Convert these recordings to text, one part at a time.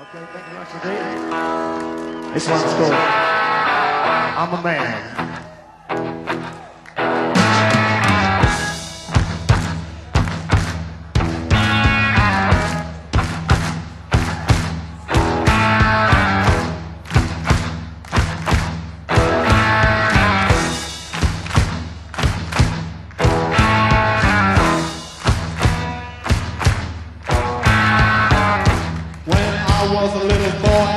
Okay, thank you much indeed. This one's called I'm a Man. I was a little boy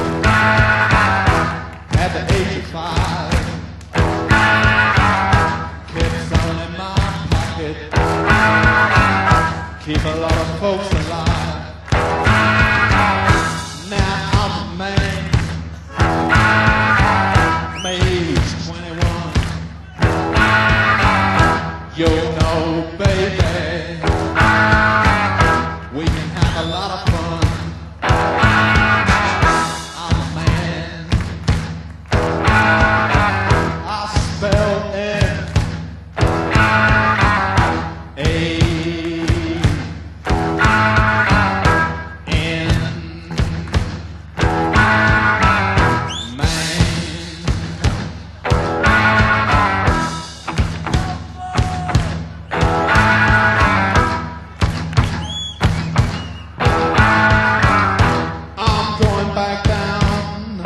at the age of 5. Kept some in my pocket, keep a lot of folks alive. Now I'm a man, my age 21. You know, baby, we can have a lot of fun. Back down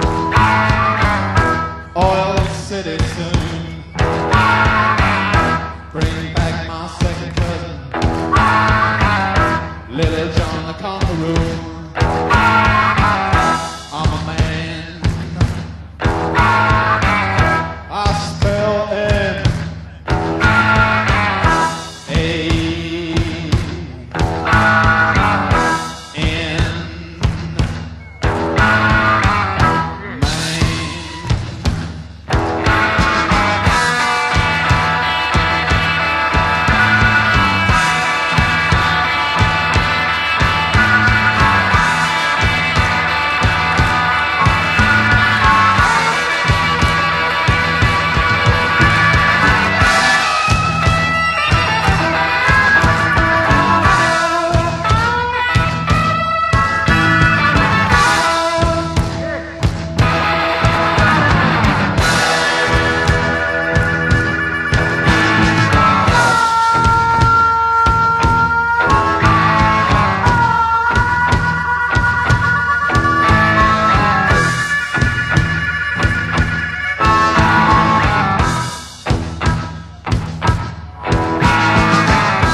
Oil City soon. Bring back my second cousin, Little John the Conqueror. I'm a man, I spell M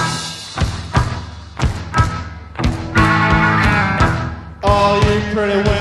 pretty well.